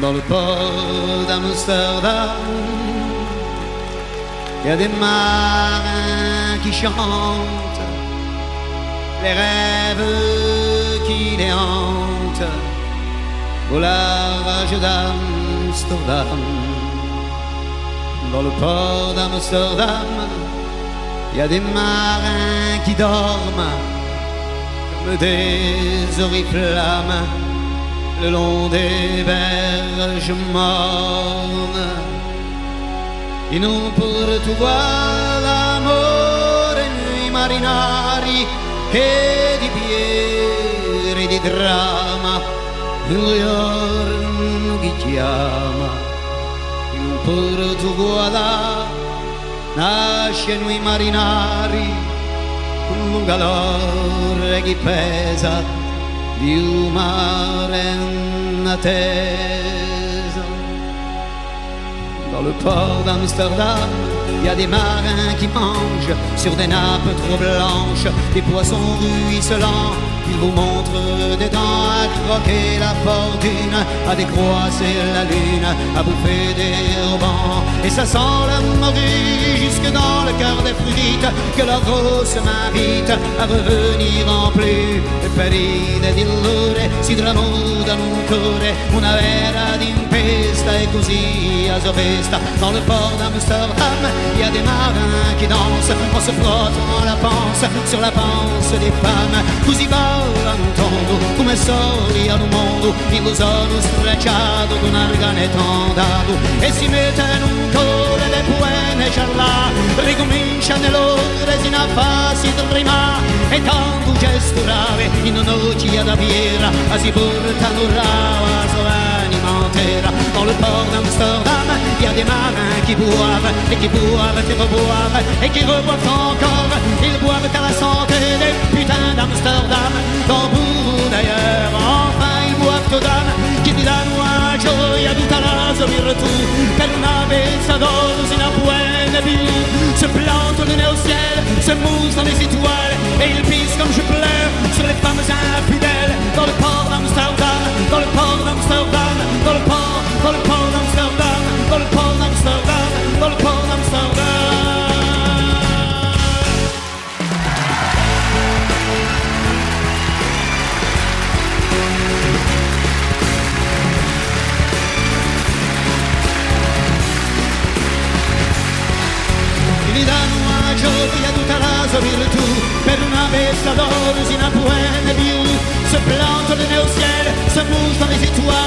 Dans le port d'Amsterdam, il y a des marins qui chantent les rêves qui les hantent au large d'Amsterdam. Dans le port d'Amsterdam, il y a des marins qui dorment comme des oriflammes le long des berges mornes. Ils n'ont pour tout voir l'amore nei marinari e di biere di dramma un giorno che chiama. Ils n'ont pour tout voir nascono i marinari con un calore che pesa di un mare in attesa. Dans le port d'Amsterdam, il y a des marins qui mangent sur des nappes trop blanches des poissons ruisselants. Ils vous montrent des dents à croquer la fortune, à décroisser la lune, à bouffer des rubans. Et ça sent la morue jusque dans le cœur des frites, que leur grosse m'invite à revenir en plus. E per dill'ore si tramuta un cuore, una vera d'impesta e così a sovesta. Dans le port d'Amsterdam, il y a des marins qui dansent en se frottant la panse sur la panse des femmes. Così ballano tondo come soli al mondo, il sono stracciato con argane tondato e si mettono un cuore le buone ciarlà. Ricomincia nell'ore sino a farsi prima e tanto gesturare in noci ad aviera si portano rava l'anima intera. Dans le port d'Amsterdam, il y a des marins qui boivent et qui boivent et reboivent et qui reboivent encore. Ils boivent à la santé des putains d'Amsterdam, dans beaucoup d'ailleurs. Enfin ils boivent aux dames qui ti danno a gioia tutta la virtù per una bella dose in buena vie. Se plantent le nez au ciel, se moussent dans les étoiles et ils pissent comme je pleure sur les femmes infidèles. Dans le port d'Amsterdam, dans le port d'Amsterdam, dans le port d'Amsterdam, dans le port d'Amsterdam, dans le port d'Amsterdam. Mi danno a gioia tutta la sua virtù per una bella dose in buena view. Se plantent le nez au ciel, se moussent dans les étoiles